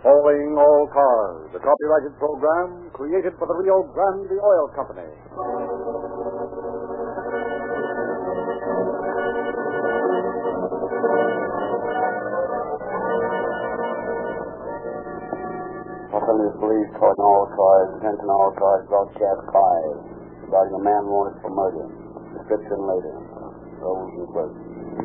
Calling All Cars, a copyrighted program created for the Rio Grande Oil Company. Los Angeles Police calling all cars, attention all cars, broadcast 5, regarding a man wanted for murder. Description later. Rolls reversed.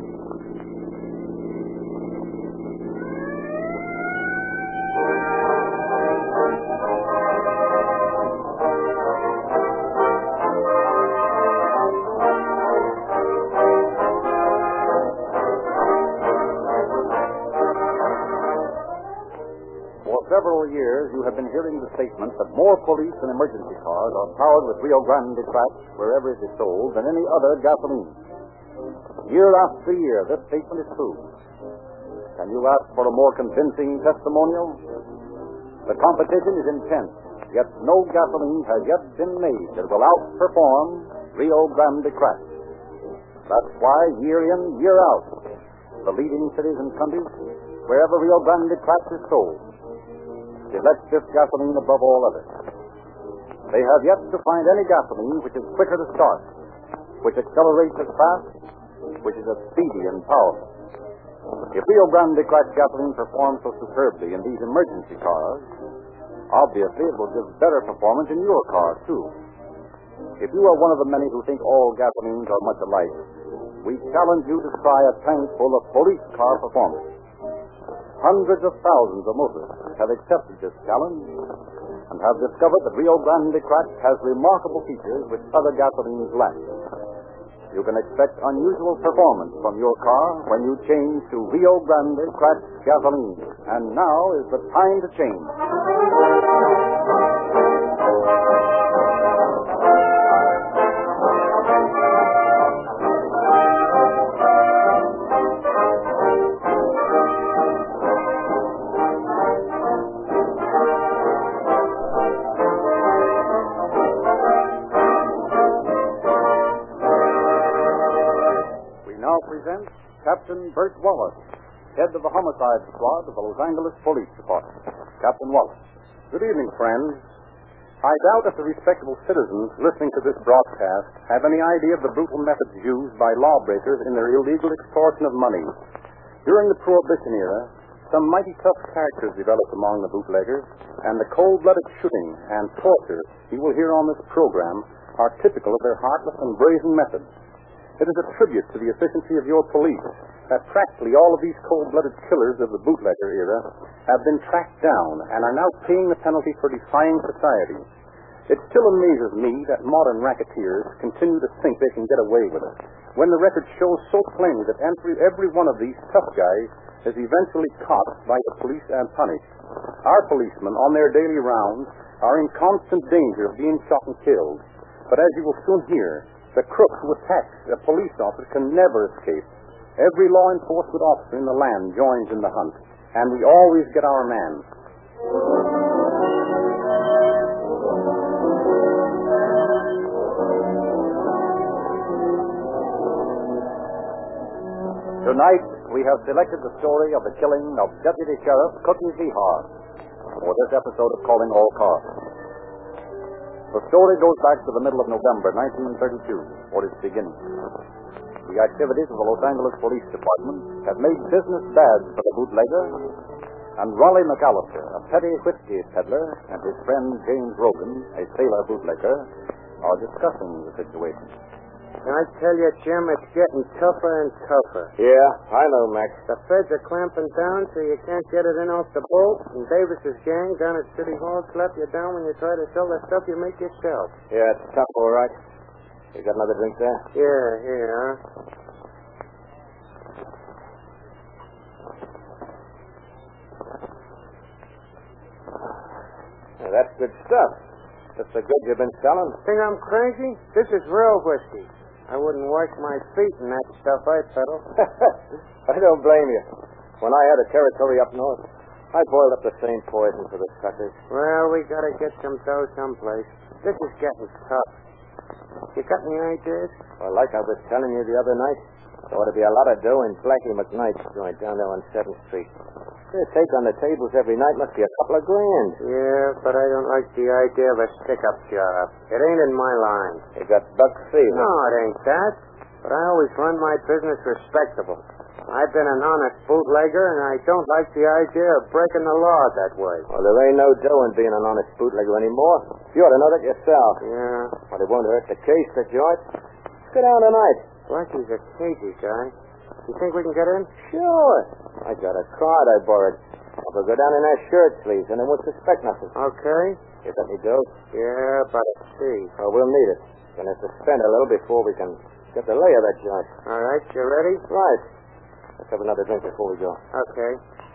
For several years, you have been hearing the statement that more police and emergency cars are powered with Rio Grande Crack wherever it is sold than any other gasoline. Year after year, this statement is true. Can you ask for a more convincing testimonial? The competition is intense, yet no gasoline has yet been made that will outperform Rio Grande Crack. That's why, year in, year out, the leading cities and countries, wherever Rio Grande Crack is sold, select this gasoline above all others. They have yet to find any gasoline which is quicker to start, which accelerates as fast, which is as speedy and powerful. If Rio Grande Crack gasoline performs so superbly in these emergency cars, obviously it will give better performance in your car, too. If you are one of the many who think all gasolines are much alike, we challenge you to try a tank full of police car performance. Hundreds of thousands of motorists have accepted this challenge and have discovered that Rio Grande Crack has remarkable features which other gasolines lack. You can expect unusual performance from your car when you change to Rio Grande Crack gasoline. And now is the time to change. Presents Captain Bert Wallace, head of the homicide squad of the Los Angeles Police Department. Captain Wallace. Good evening, friends. I doubt if the respectable citizens listening to this broadcast have any idea of the brutal methods used by lawbreakers in their illegal extortion of money. During the Prohibition era, some mighty tough characters developed among the bootleggers, and the cold-blooded shooting and torture you will hear on this program are typical of their heartless and brazen methods. It is a tribute to the efficiency of your police that practically all of these cold-blooded killers of the bootlegger era have been tracked down and are now paying the penalty for defying society. It still amazes me that modern racketeers continue to think they can get away with it, when the record shows so plainly that every one of these tough guys is eventually caught by the police and punished. Our policemen, on their daily rounds, are in constant danger of being shot and killed. But as you will soon hear, the crook who attacks a police officer can never escape. Every law enforcement officer in the land joins in the hunt, and we always get our man. Tonight, we have selected the story of the killing of Deputy Sheriff Cookie Behar for this episode of Calling All Cars. The story goes back to the middle of November 1932, or its beginning. The activities of the Los Angeles Police Department have made business bad for the bootlegger, and Raleigh McAllister, a petty whiskey peddler, and his friend James Rogan, a sailor bootlegger, are discussing the situation. I tell you, Jim, it's getting tougher and tougher. Yeah, I know, Max. The feds are clamping down so you can't get it in off the boat, and Davis's gang down at City Hall slap you down when you try to sell the stuff you make yourself. Yeah, it's tough, all right. You got another drink there? Yeah, here. That's good stuff. Just the good you've been selling. Think I'm crazy? This is real whiskey. I wouldn't wash my feet in that stuff I peddle. I don't blame you. When I had a territory up north, I boiled up the same poison for the suckers. Well, we gotta get some dough someplace. This is getting tough. You got any ideas? Well, like I was telling you the other night, there ought to be a lot of dough in Blackie McKnight's joint down there on 7th Street. The take on the tables every night must be a couple of grand. Yeah, but I don't like the idea of a stick-up job. It ain't in my line. You got buck fever. No, it ain't that. But I always run my business respectable. I've been an honest bootlegger, and I don't like the idea of breaking the law that way. Well, there ain't no dough in being an honest bootlegger anymore. You ought to know that yourself. Yeah. Well, it won't hurt the case, the joint. Let's go down tonight. Blackie's a cagey guy. You think we can get in? Sure. I got a card I borrowed. We'll go down in our shirt sleeves, and they won't suspect nothing. Okay. You got any dough? Yeah, but let's see. Well, we'll need it. Gonna have to spend a little before we can get the lay of that joint. All right, you ready? Right. Let's have another drink before we go. Okay.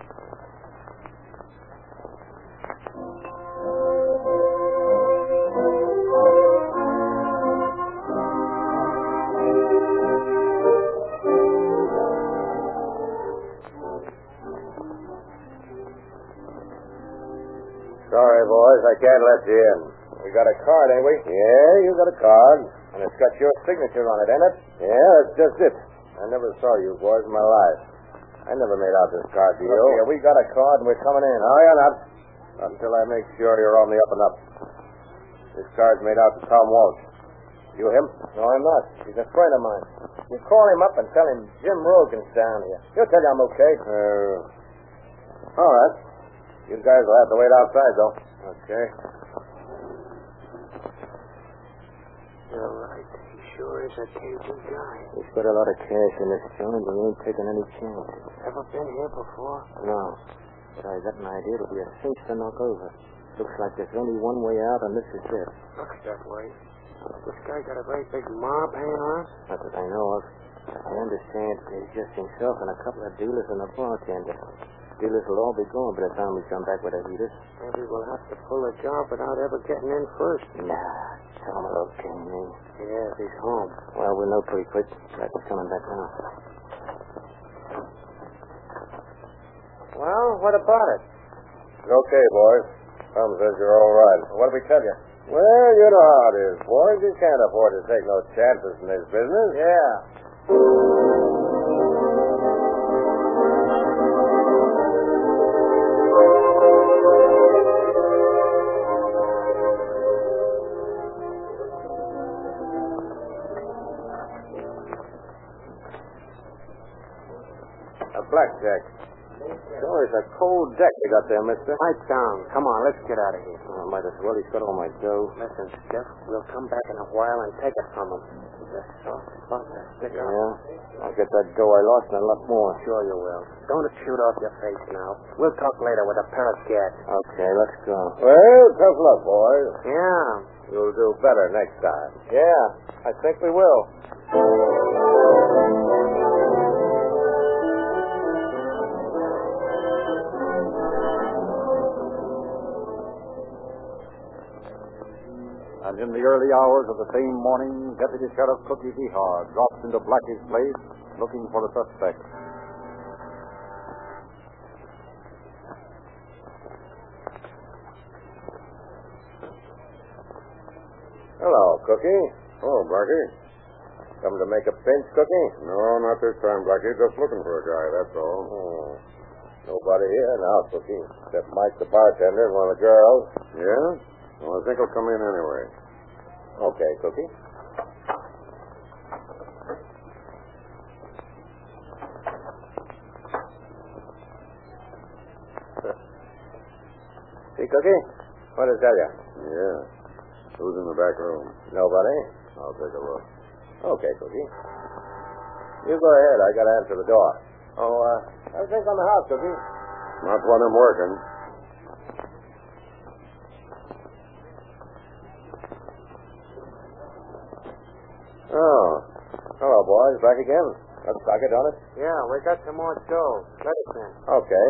Sorry, boys, I can't let you in. We got a card, ain't we? Yeah, you got a card. And it's got your signature on it, ain't it? Yeah, that's just it. I never saw you boys in my life. I never made out this card to you. Yeah, we got a card and we're coming in. Oh, you're not. Not until I make sure you're on the up and up. This card's made out to Tom Walsh. You him? No, I'm not. He's a friend of mine. You call him up and tell him Jim Rogan's down here. He'll tell you I'm okay. All right. You guys will have to wait outside, though. Okay. You're right. He sure is a cagey guy. He's got a lot of cash in this joint. He ain't taking any chances. Ever been here before? No. But I got an idea it'll be a cinch to knock over. Looks like there's only one way out, and this is it. Looks that way. This guy got a very big mob hanging on? Not that I know of. I understand there's just himself and a couple of dealers and a bartender. Dealers will all be gone by the time we come back with the heaters. Maybe we'll have to pull a job without ever getting in first. Nah, Tom will came in. Yeah, he's home. Well, we'll know pretty quick. Like he's coming back now. Well, what about it? Okay, boys. Tom says you're all right. What did we tell you? Well, you know how it is, boys. You can't afford to take no chances in this business. Yeah. A blackjack. Sure, it's a cold deck you got there, mister. Pipe down. Come on, let's get out of here. Oh, might as well. He's got all my dough. Listen, Jeff, we'll come back in a while and take it from him. He's a soft spot to stick out. Yeah? I'll get that dough I lost and a lot more. Sure you will. Don't shoot off your face now. We'll talk later with a pair of scats. Okay, let's go. Well, tough luck, boys. Yeah. You'll do better next time. Yeah, I think we will. And in the early hours of the same morning, Deputy Sheriff Cookie Vihar drops into Blackie's place looking for the suspect. Hello, Cookie. Oh, Blackie. Coming to make a pinch, Cookie? No, not this time, Blackie. Just looking for a guy, that's all. Oh. Nobody here now, Cookie. Except Mike the bartender and one of the girls. Yeah? Well, I think he'll come in anyway. Okay, Cookie. See, Cookie? What did I tell you? Yeah. Who's in the back room? Nobody? I'll take a look. Okay, Cookie. You go ahead. I gotta answer the door. Oh, how's things on the house, Cookie? Not when I'm working. Oh. Hello, boys. Back again. Let's stock it, don't it? Yeah, we got some more dough. Let us in. Okay.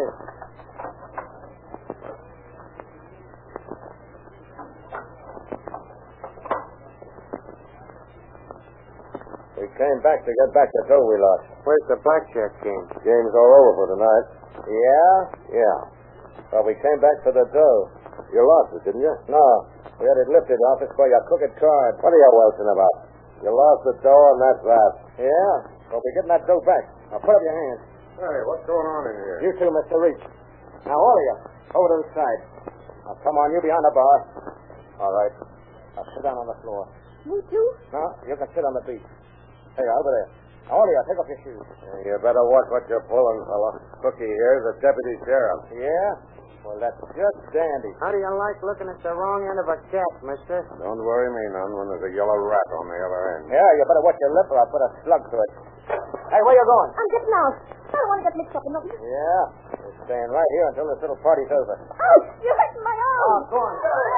We came back to get back the dough we lost. Where's the blackjack game? Game's all over for tonight. Yeah? Yeah. Well, we came back for the dough. You lost it, didn't you? No. We had it lifted off us by your crooked card. What are you welting about? You lost the dough, and that's that. Yeah? Well, we're getting that dough back. Now, put up your hands. Hey, what's going on in here? You too, Mr. Reach. Now, all of you, over to the side. Now, come on, you behind the bar. All right. Now, sit down on the floor. Me too? No, you can sit on the beach. Hey, over there. Now, all of you, take off your shoes. You better watch what you're pulling, fella. Cookie here's the deputy sheriff. Yeah? Well, that's just dandy. How do you like looking at the wrong end of a cat, mister? Don't worry me none when there's a yellow rat on the other end. Yeah, you better watch your lip or I'll put a slug through it. Hey, where you going? I'm getting out. I don't want to get mixed up in nothing. Yeah, you're staying right here until this little party's over. Oh, you're hurting my arm. Oh, go on.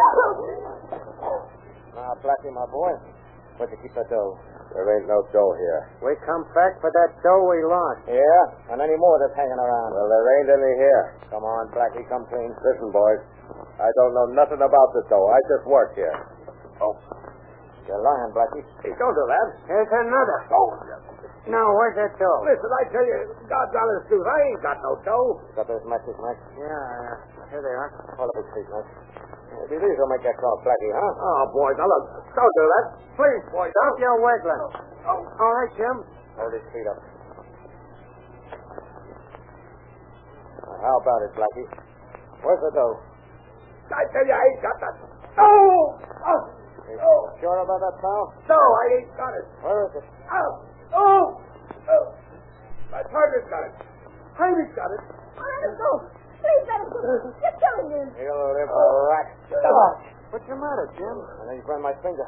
Now, Blackie, my boy, where'd you keep the dough? There ain't no dough here. We come back for that dough we lost. Yeah, and any more that's hanging around. Well, there ain't any here. Come on, Blackie, come clean. Listen, boys. I don't know nothing about the dough. I just work here. Oh, you're lying, Blackie. Hey, don't do that. Here's another. Oh, Now, where's that dough? listen, I tell you, God's honest truth, I ain't got no dough. Got those matches, Max? Yeah, here they are. Hold up his feet, Max. Maybe these will make that call, Blackie, huh? Oh, boys, now look, don't do that. Please, boys, Stop your wiggling. All right, Jim. Hold his feet up. Now, how about it, Blackie? Where's the dough? I tell you, I ain't got that. No! Oh, You sure about that, pal? no, I ain't got it. Where is it? My partner's got it. Heidi's got it. Let him go. Please let him go. You're killing him. You little rat. What's the matter, Jim? And then you burned my finger.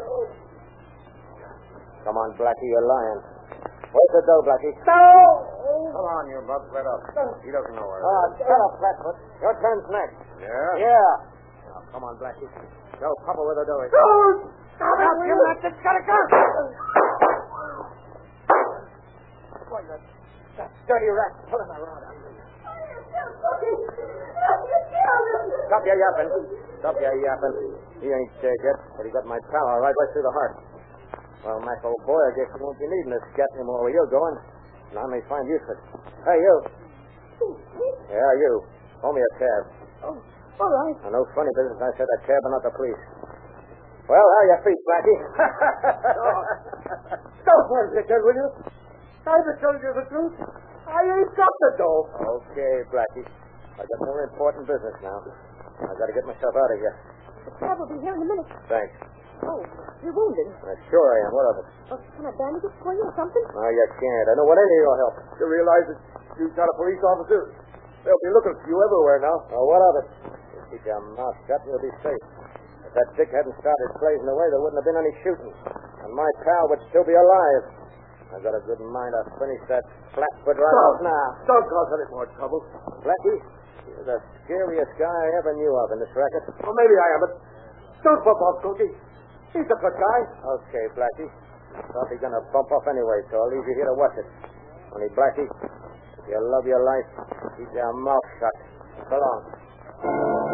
Come on, Blackie, you're lying. Where's the dough, Blackie? Come on, you bub, let up. He doesn't know where it is. Shut up, Flatfoot. Your turn's next. Yeah? Yeah. Now, come on, Blackie. Show Papa where the dough is. Stop it, Jim. That's got to go. Boy, that dirty rat pulling around. Stop your yapping. Stop your yapping. He ain't dead yet, but he got my pal all right through the heart. Well, Mac, old boy, I guess you won't be needing this scat anymore where you're going. And I may find useless. Hey, you. Yeah, you. Hold me a cab. Oh, all right. I know funny business. I said a cab and not the police. Well, how are your feet, Blackie? Don't worry, Dickhead, will you? I just told you the truth. I ain't got the dough. Okay, Blackie. I got more important business now. I got to get myself out of here. The cab will be here in a minute. Thanks. Oh, you're wounded. Sure I am. What of it? Oh, can I bandage it for you or something? No, you can't. I don't want any of your help. You realize that you've got a police officer? They'll be looking for you everywhere now. Oh, what of it? You keep your mouth shut and you'll be safe. If that dick hadn't started blazing away, there wouldn't have been any shooting. And my pal would still be alive. I've got a good mind to finish that Flatfoot right off now. Don't cause any more trouble. Blackie, you're the scariest guy I ever knew of in this racket. Well, maybe I am, but don't bump off Cookie. He's a good guy. Okay, Blackie. Probably gonna bump off anyway, so I'll leave you here to watch it. Only, Blackie, if you love your life, keep your mouth shut. So long.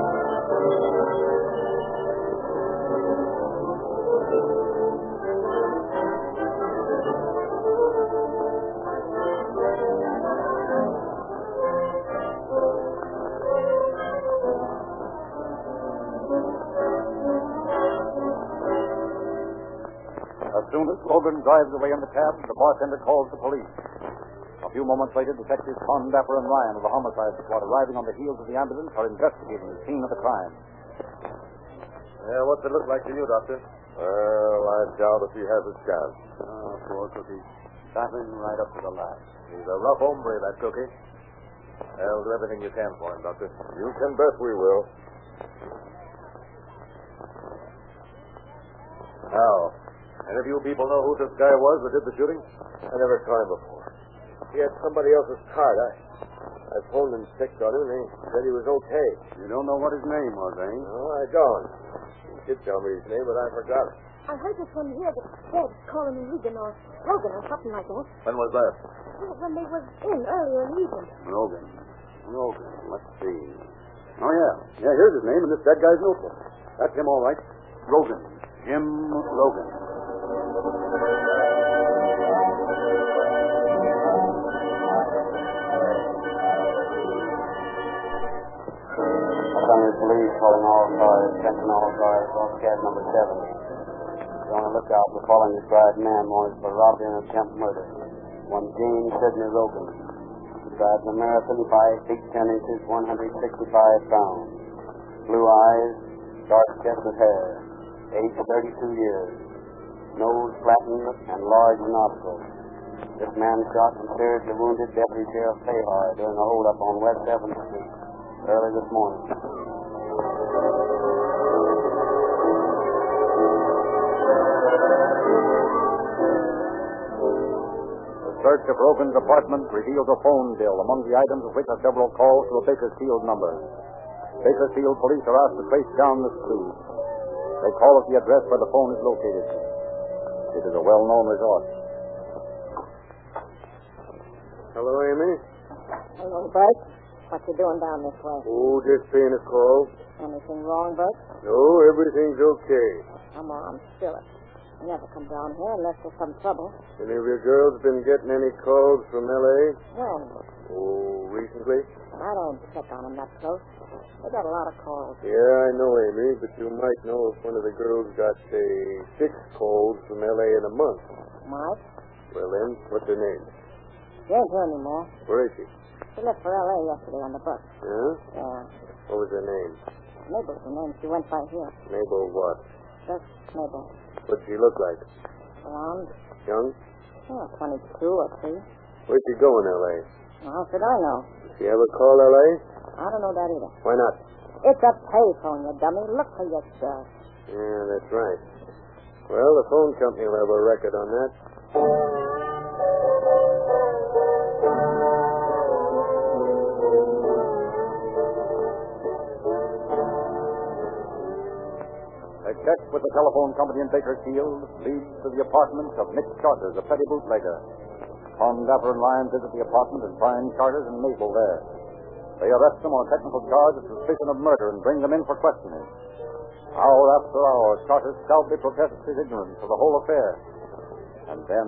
As soon as Logan drives away in the cab, the bartender calls the police. A few moments later, Detectives Con, Dapper, and Ryan of the homicide squad, arriving on the heels of the ambulance, are investigating the scene of the crime. Yeah, what's it look like to you, Doctor? Well, I doubt if he has a chance. Oh, poor Cookie. Battling right up to the last. He's a rough hombre, that Cookie. Well, do everything you can for him, Doctor. You can bet we will. Now, any of you people know who this guy was that did the shooting? I never saw him before. He had somebody else's card. I phoned and checked on him, and he said he was okay. You don't know what his name was, eh? No, I don't. He did tell me his name, but I forgot it. I heard this one here that said calling him Regan or Logan or something like that. When was that? When they was in earlier in the evening. Logan. Let's see. Oh, yeah. Yeah, here's his name in this dead guy's notebook. That's him, all right. Logan. Jim Logan. Sunny police calling all cars, attention all cars, off cab number 7. Be on the lookout for following this drive man wanted for robbery and attempt murder. One James Sidney Logan. Describes American height, feet 10 inches, 165 pounds. Blue eyes, dark chestnut hair. Age 32 years. Nose flattened and large nostrils. This man shot and seriously wounded Deputy Sheriff Fahar during a holdup on West 7th Street early this morning. The search of Rogan's apartment reveals a phone bill, among the items of which are several calls to a Bakersfield number. Bakersfield police are asked to trace down this clue. They call at the address where the phone is located. It is a well-known resort. Hello, Amy. Hello, Bert. What you doing down this way? Oh, just paying a call. Anything wrong, Bert? No, everything's okay. Come on, spill it. You never come down here unless there's some trouble. Any of your girls been getting any calls from L.A.? When? Oh, recently? I don't check on them that close. They got a lot of calls. Yeah, I know, Amy, but you might know if one of the girls got, say, 6 calls from L.A. in a month. Mike? Well, then, what's her name? She ain't here anymore. Where is she? She left for L.A. yesterday on the bus. Huh? Yeah. What was her name? Mabel's the name. She went by here. Mabel what? Just Mabel. What'd she look like? Around, Young? 22 or 3. Where'd she go in L.A.? How should I know? Did she ever call L.A.? I don't know that either. Why not? It's a payphone, you dummy. Look for yourself. Yeah, that's right. Well, the phone company will have a record on that. A check with the telephone company in Bakersfield leads to the apartment of Nick Charters, a petty bootlegger. Tom Dapper and Ryan visit the apartment and find Charters and Mabel there. They arrest them on a technical charge of suspicion of murder and bring them in for questioning. Hour after hour, Charters stoutly protests his ignorance of the whole affair. And then...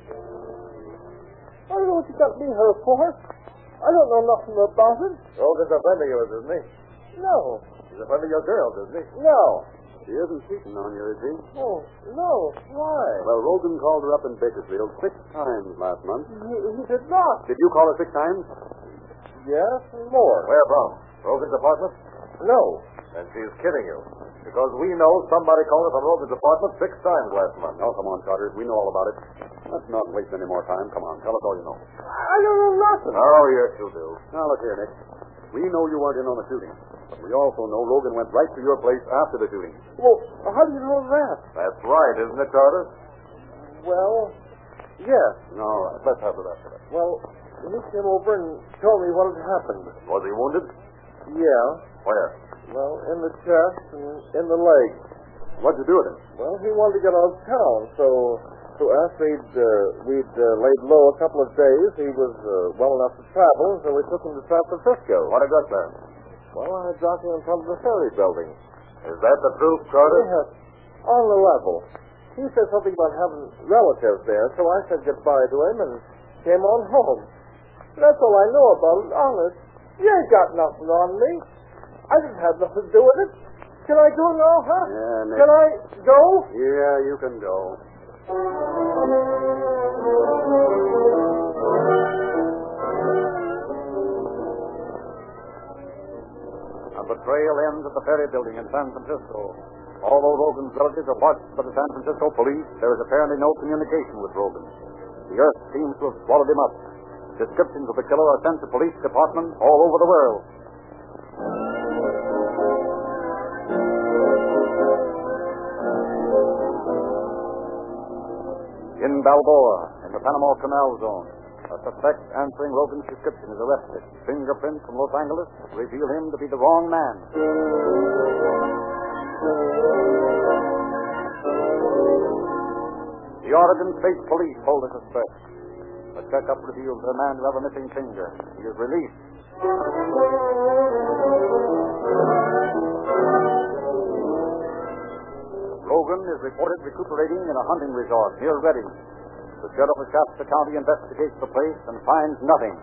I don't know what you got me here for. I don't know nothing about it. Rogan's a friend of yours, isn't he? No. He's a friend of your girls, isn't he? No. He isn't cheating on you, is he? Oh, no. Why? Well, Rogan called her up in Bakersfield 6 times last month. He did not. Did you call her 6 times? Yes, and more. Where from? Rogan's apartment? No. Then she's kidding you. Because we know somebody called her from Rogan's apartment 6 times last month. Oh, come on, Charters. We know all about it. Let's not waste any more time. Come on, tell us all you know. I don't know nothing. Oh, yes, you do. Now, look here, Nick. We know you weren't in on the shooting. But we also know Rogan went right to your place after the shooting. Well, how do you know that? That's right, isn't it, Charter? Well, yes. All right, let's have it after that. Well, he came over and told me what had happened. Was he wounded? Yeah. Where? Well, in the chest and in the leg. What'd you do with him? Well, he wanted to get out of town, so after we'd laid low a couple of days, he was well enough to travel, so we took him to San Francisco. What had got there? Well, I dropped him in front of the ferry building. Is that the truth, Charter? Yes, on the level. He said something about having relatives there, so I said goodbye to him and came on home. That's all I know about it, honest. You ain't got nothing on me. I didn't have nothing to do with it. Can I go now, huh? Yeah, Nick. Can I go? Yeah, you can go. And the trail ends at the ferry building in San Francisco. Although Rogan's relatives are watched by the San Francisco police, there is apparently no communication with Rogan. The earth seems to have swallowed him up. Descriptions of the killer are sent to police departments all over the world. In Balboa, in the Panama Canal Zone, a suspect answering Rogan's description is arrested. Fingerprints from Los Angeles reveal him to be the wrong man. The Oregon State Police hold a suspect. A checkup reveals the man to have a missing finger. He is released. Rogan is reported recuperating in a hunting resort near Redding. The sheriff of Shasta County investigates the place and finds nothing.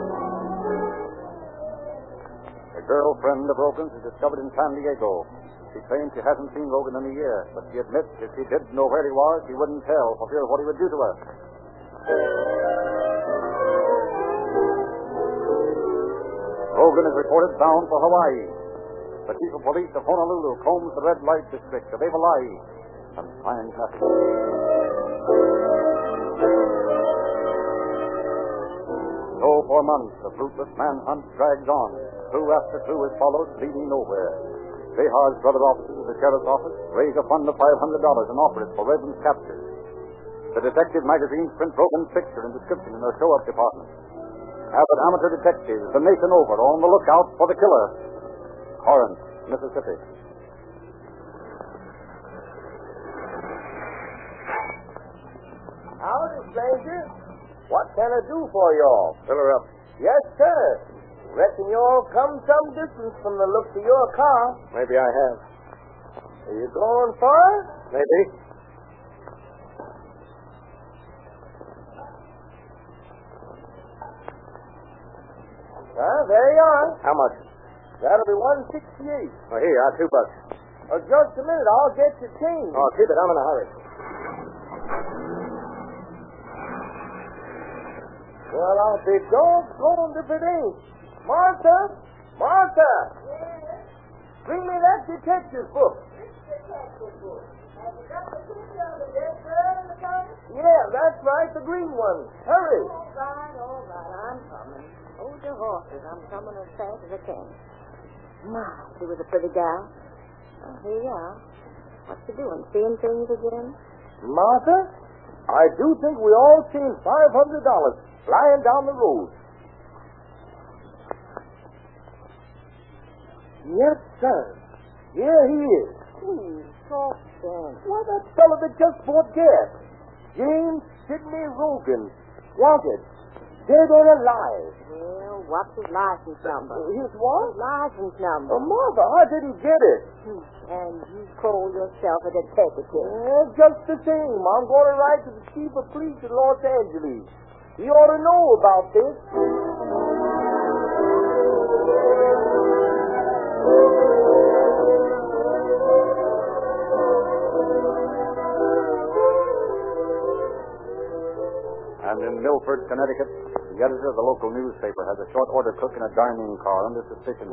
A girlfriend of Rogan's is discovered in San Diego. She claims she hasn't seen Logan in a year, but she admits if she did know where he was, she wouldn't tell for fear of what he would do to her. Logan is reported bound for Hawaii. The chief of police of Honolulu combs the red light district of Evalai and finds nothing. So for months, the fruitless manhunt drags on. Clue after clue is followed, leading nowhere. Behar's brother officers of the sheriff's office raise a fund of $500 and offer it for Redmond's capture. The detective magazines print Logan's picture and description in their show-up department. Abbott amateur detectives the nation over are on the lookout for the killer. Corinth, Mississippi. Howdy, stranger. What can I do for y'all? Fill her up. Yes, sir. Reckon you all come some distance from the looks of your car. Maybe I have. Are you going far? Maybe. There you are. How much? That'll be $168. Oh, here, $2. Oh, just a minute. I'll get your change. Oh, keep it. I'm in a hurry. Well, I'll be doggone if it ain't. Martha! Martha! Yes? Bring me that detective book. Detective book. Have you got the picture of the dead girl in the counter? Yeah, that's right, the green one. Hurry. All right, I'm coming. Hold your horses. I'm coming as fast as I can. My, she was a pretty gal. Oh, here you are. What you doing? Seeing things again? Martha, I do think we all seen $500 flying down the road. Yes, sir. Here he is. Talk then. Why, that fellow that just bought gas. James Sidney Rogan. Wanted. Dead or alive. Well, what's his license number? His what? His license number. Martha, how did he get it? And you call yourself a detective. Just the same. I'm going to write to the chief of police in Los Angeles. He ought to know about this. And in Milford, Connecticut, the editor of the local newspaper has a short order cook in a dining car under suspicion.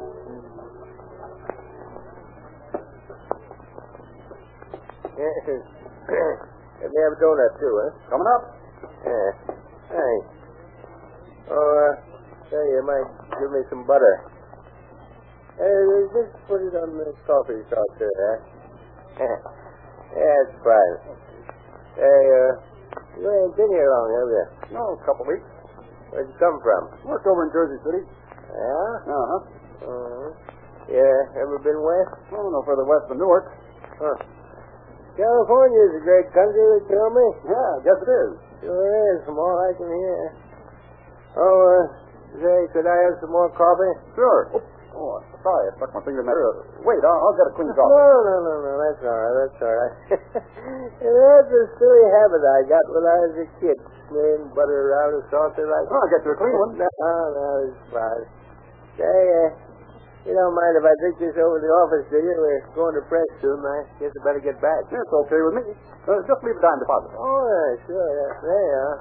Let me have a donut, too, huh? Coming up. Yeah. Thanks. Oh, say, you might give me some butter. Just put it on the coffee saucer, huh? Yeah, it's fine. Hey, you ain't been here long, have you? No, a couple weeks. Where'd you come from? Worked over in Jersey City. Yeah? Uh-huh. Yeah, ever been west? Oh, no further west than Newark. Huh. California's a great country, they tell me. Yeah, I guess it is. Sure is, from all I can hear. Oh, say, could I have some more coffee? Sure. Oh, sorry, I stuck my finger in that. Wait, I'll get a clean coffee. No, that's all right, that's all right. That's a silly habit I got when I was a kid, smearing butter around a saucer like that. I'll get you a clean one. No, it's fine. Say, you don't mind if I take this over to the office, do you? We're going to press soon. I guess I better get back. It's okay with me. Just leave a dime deposit. Oh, yeah, sure. Yeah. There you are.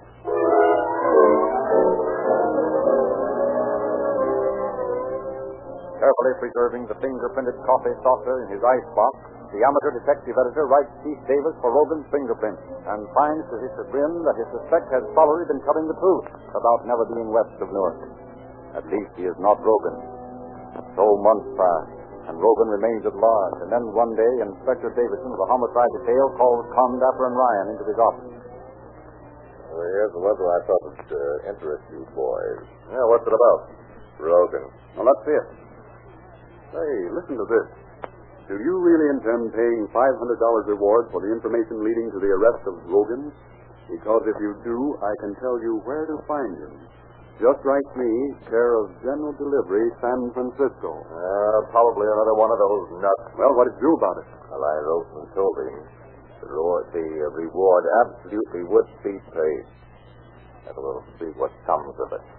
Carefully preserving the fingerprinted coffee saucer in his icebox, the amateur detective editor writes Chief Davis for Rogan's fingerprint and finds to his chagrin that his suspect has probably been telling the truth about never being west of Newark. At least he is not Rogan. So months pass, and Rogan remains at large, and then one day Inspector Davison of the homicide detail calls Condapper and Ryan into his office. Well, here's the letter I thought would interest you boys. Yeah, what's it about? Rogan. Well, let's see it. Say, listen to this. Do you really intend paying $500 reward for the information leading to the arrest of Rogan? Because if you do, I can tell you where to find him. Just write me, care of General Delivery, San Francisco. Probably another one of those nuts. Well, what did you do about it? Well, I wrote and told him the reward absolutely would be paid. And we'll see what comes of it.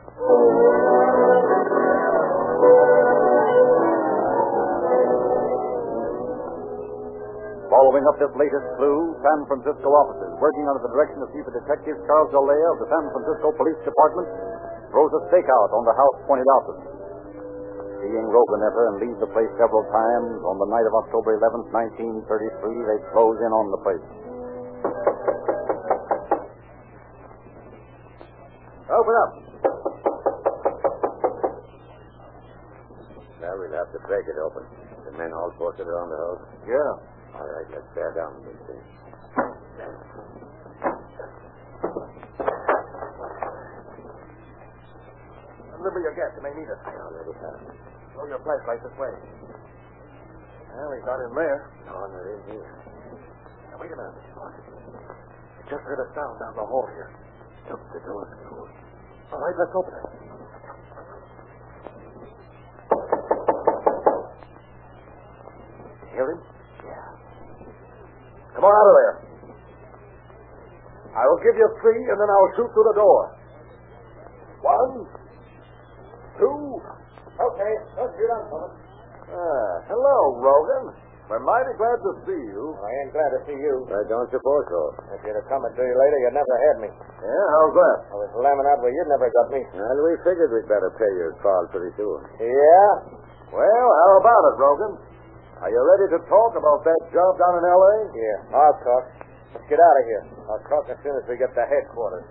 Following up this latest clue, San Francisco officers, working under the direction of Chief of Detective Charles Olea of the San Francisco Police Department, throws a stakeout on the house pointed out to them. Seeing Rogan enter and leave the place several times, on the night of October 11th, 1933, they close in on the place. Open up. Now we'll have to break it open. The men all posted around the house? Yeah. All right, let's bear down and see. Deliver your gas. You may need it. I already have. Throw your flashlight this way. Well, he's not in there. No, they're in here. Now, wait a minute. I just heard a sound down the hall here. Look, the door's closed. All right, let's open it. Hear him? Yeah. Come on out of there. I will give you 3, and then I'll shoot through the door. 1, 2. Okay, let's get on, fellas. Hello, Rogan. We're mighty glad to see you. I ain't glad to see you. I don't suppose so. If you'd have come to you later, you'd never had me. Yeah, how's that? I was lambing out where you'd never got me. Well, we figured we'd better pay your call pretty soon. Yeah? Well, how about it, Rogan? Are you ready to talk about that job down in L.A.? Yeah, I'll talk. Let's get out of here. I'll talk as soon as we get to headquarters.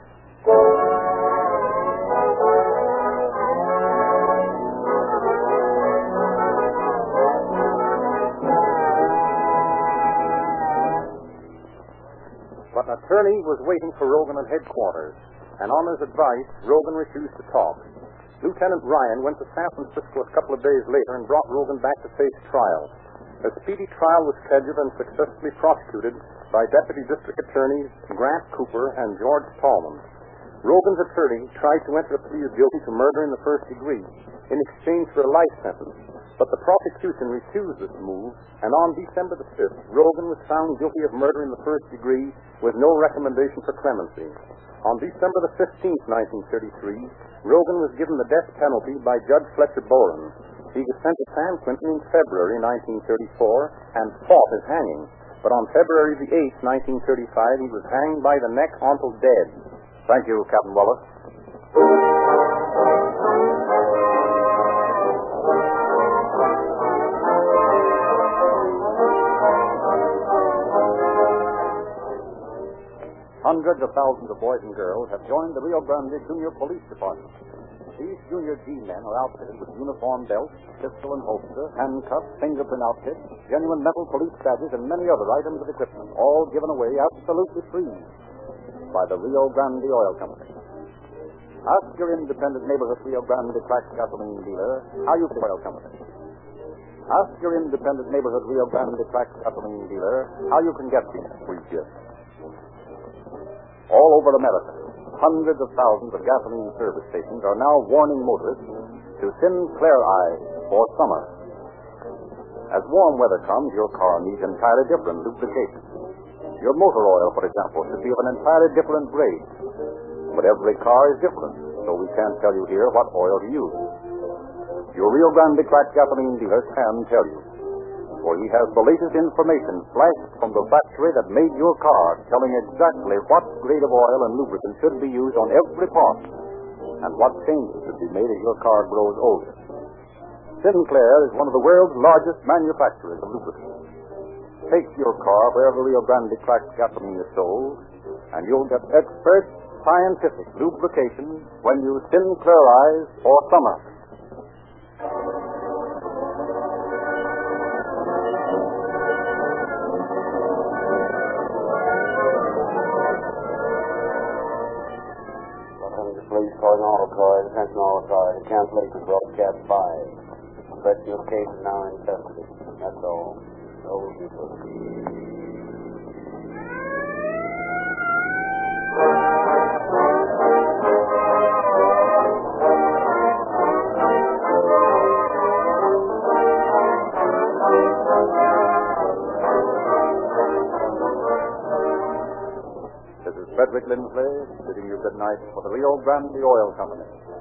But an attorney was waiting for Rogan at headquarters, and on his advice, Rogan refused to talk. Lieutenant Ryan went to San Francisco a couple of days later and brought Rogan back to face trial. A speedy trial was scheduled and successfully prosecuted by Deputy District Attorneys Grant Cooper and George Tallman. Rogan's attorney tried to enter a plea of guilty to murder in the first degree in exchange for a life sentence, but the prosecution refused this move, and on December the 5th, Rogan was found guilty of murder in the first degree with no recommendation for clemency. On December the 15th, 1933, Rogan was given the death penalty by Judge Fletcher Boren. He was sent to San Quentin in February 1934 and fought his hanging. But on February the 8th, 1935, he was hanged by the neck until dead. Thank you, Captain Wallace. Hundreds of thousands of boys and girls have joined the Rio Grande Junior Police Department. These junior G-men are outfitted with uniform belts, pistol and holster, handcuffs, fingerprint outfits, genuine metal police badges, and many other items of equipment, all given away absolutely free by the Rio Grande Oil Company. Ask your independent neighborhood Rio Grande cracked gasoline dealer how you feel oil company. Ask your independent neighborhood Rio Grande cracked gasoline dealer how you can get these free gifts. All over America, hundreds of thousands of gasoline service stations are now warning motorists to Sinclair Eyes for summer. As warm weather comes, your car needs entirely different lubrication. Your motor oil, for example, should be of an entirely different grade. But every car is different, so we can't tell you here what oil to use. Your Rio Grande cracked gasoline dealer can tell you, for he has the latest information flashed from the factory that made your car, telling exactly what grade of oil and lubricant should be used on every part, and what changes should be made as your car grows older. Sinclair is one of the world's largest manufacturers of lubricants. Take your car wherever Rio Grande cracked gasoline is sold, and you'll get expert, scientific lubrication when you Sinclair Eyes for summer. Police calling auto cars, attention auto cars, cancellation broadcast 5. Rescue case is now in custody. That's all. Over to you. Frederick Lindsley, bidding you good night for the Rio Grande Oil Company.